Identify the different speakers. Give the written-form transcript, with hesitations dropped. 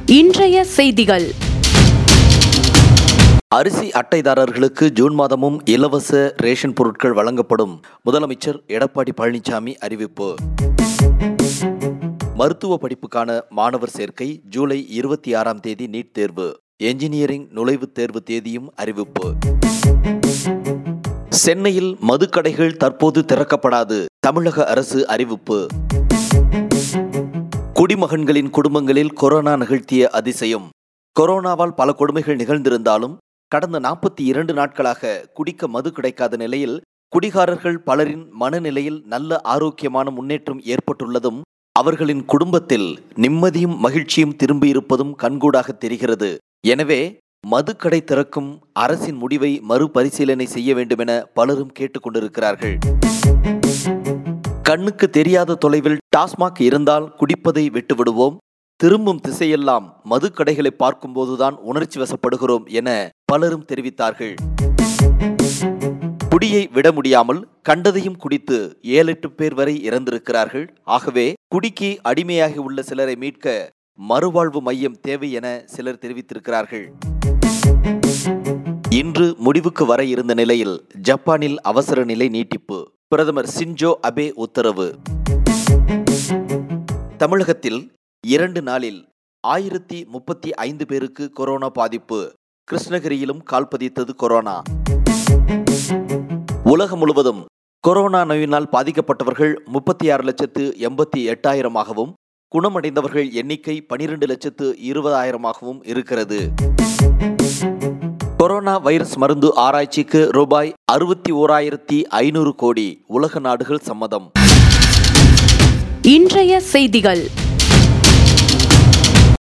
Speaker 1: இன்றைய செய்திகள்.
Speaker 2: அரிசி அட்டைதாரர்களுக்கு ஜூன் மாதமும் இலவச ரேஷன் பொருட்கள் வழங்கப்படும். முதலமைச்சர் எடப்பாடி பழனிசாமி அறிவிப்பு. மருத்துவ படிப்புக்கான மாணவர் சேர்க்கை ஜூலை 26ஆம் தேதி நீட் தேர்வு. என்ஜினியரிங் நுழைவுத் தேர்வு தேதியும் அறிவிப்பு. சென்னையில் மதுக்கடைகள் தற்போது திறக்கப்படாது. தமிழக அரசு அறிவிப்பு. குடிமகன்களின் குடும்பங்களில் கொரோனா நிகழ்த்திய அதிசயம். கொரோனாவால் பல கொடுமைகள் நிகழ்ந்திருந்தாலும் கடந்த 42 நாட்களாக குடிக்க மது கிடைக்காத நிலையில் குடிகாரர்கள் பலரின் மனநிலையில் நல்ல ஆரோக்கியமான முன்னேற்றம் ஏற்பட்டுள்ளதும் அவர்களின் குடும்பத்தில் நிம்மதியும் மகிழ்ச்சியும் திரும்பியிருப்பதும் கண்கூடாக தெரிகிறது. எனவே மதுக்கடை திறக்கும் அரசின் முடிவை மறுபரிசீலனை செய்ய வேண்டும் என பலரும் கேட்டுக்கொண்டிருக்கிறார்கள். கண்ணுக்கு தெரியாத தொலைவில் டாஸ்மாக் இருந்தால் குடிப்பதை விட்டுவிடுவோம். திரும்பும் திசையெல்லாம் மதுக்கடைகளை பார்க்கும்போதுதான் உணர்ச்சி வசப்படுகிறோம் என பலரும் தெரிவித்தார்கள். குடியை விட முடியாமல் கண்டதையும் குடித்து 7-8 பேர் வரை இறந்திருக்கிறார்கள். ஆகவே குடிக்கு அடிமையாகி உள்ள சிலரை மீட்க மறுவாழ்வு மையம் தேவை என சிலர் தெரிவித்திருக்கிறார்கள். இன்று முடிவுக்கு வர இருந்த நிலையில் ஜப்பானில் அவசர நிலை நீட்டிப்பு. பிரதமர் ஷின்ஜோ அபே உத்தரவு. தமிழகத்தில் 2 நாளில் 1035 பேருக்கு கொரோனா பாதிப்பு. கிருஷ்ணகிரியிலும் கால்பதித்தது கொரோனா. உலகம் முழுவதும் கொரோனா நோயினால் பாதிக்கப்பட்டவர்கள் 36,88,000ஆகவும் குணமடைந்தவர்கள் எண்ணிக்கை 12,20,000ஆகவும் இருக்கிறது. கொரோனா வைரஸ் மருந்து ஆராய்ச்சிக்கு ரூபாய் 61,500 கோடி உலக நாடுகள் சம்மதம்.
Speaker 1: இன்றைய செய்திகள்.